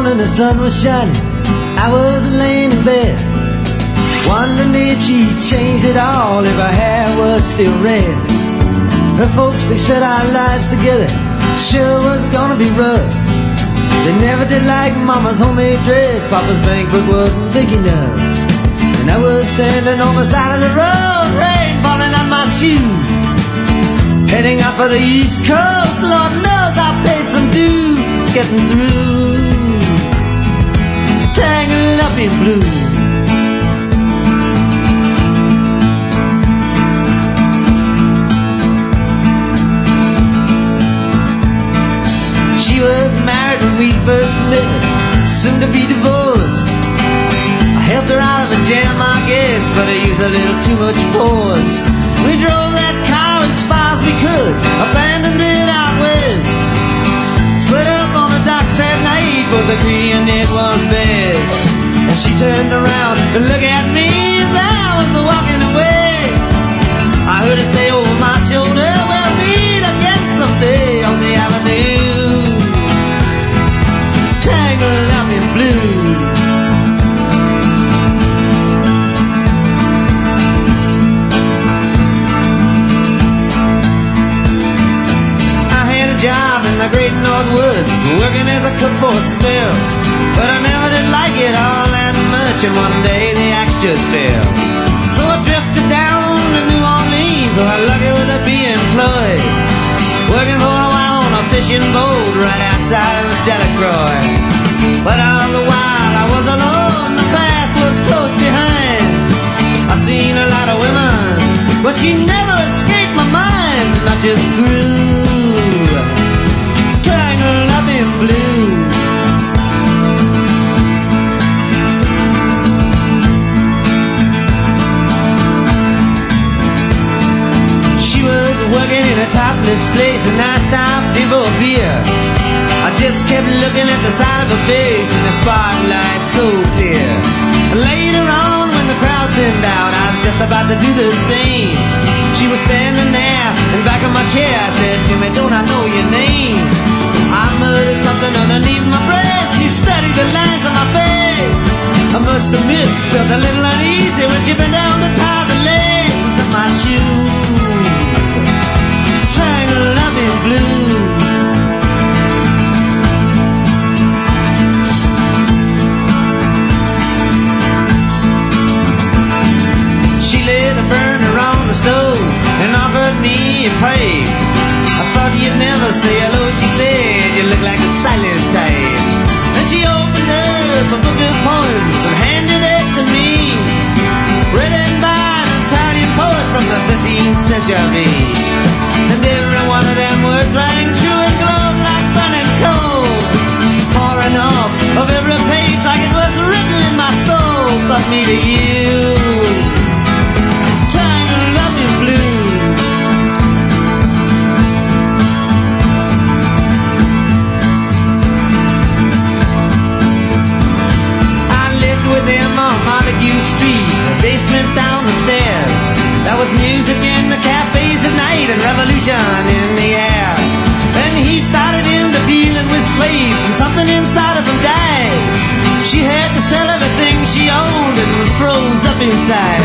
morning the sun was shining, I was laying in bed, wondering if she'd changed it all, if her hair was still red. Her folks, they said our lives together sure was gonna be rough. They never did like Mama's homemade dress, Papa's bank book wasn't big enough. And I was standing on the side of the road, rain falling on my shoes, heading up for the East Coast. Lord knows I paid some dues getting through, tangled up in blue. She was married when we first met, soon to be divorced. I helped her out of a jam, I guess, but I used a little too much force. We drove that car as far as we could, abandoned it out west, split up on the docks at night, both agreeing it was best. And she turned around to look at me as I was walking away. I heard her say over my shoulder, we'll meet again someday on the avenue, tangled up in blue. Job in the great North Woods, working as a cook for a spell, but I never did like it all that much, and one day the axe just fell. So I drifted down to New Orleans, so I lucky with a be employed, working for a while on a fishing boat right outside of Delacroix. But all the while I was alone, the past was close behind. I seen a lot of women, but she never escaped my mind, and I just grew tangled up in blue. She was working in a topless place, and I stopped in for a beer. I just kept looking at the side of her face in the spotlight so clear. Later on, when the crowd thinned out, I was just about to do the same. She was standing there in back of my chair. I said to me, don't I know your name? I muttered something underneath my breath. She studied the lines on my face. I must admit, felt a little uneasy when she bent down to tie the laces of my shoes, tangled up in blue. She lit a burner on the stove and offered me a pipe. I thought you'd never say hello, she said, you look like a silent type. And she opened up a book of poems and handed it to me, written by an Italian poet from the 15th century. And every one of them words rang true and glowed like burning coal, pouring off of every page like it was written in my soul. But me to you, tangled up in blue. With them on Montague Street, basement down the stairs. There was music in the cafes at night and revolution in the air. Then he started into dealing with slaves, and something inside of him died. She had to sell everything she owned and was froze up inside.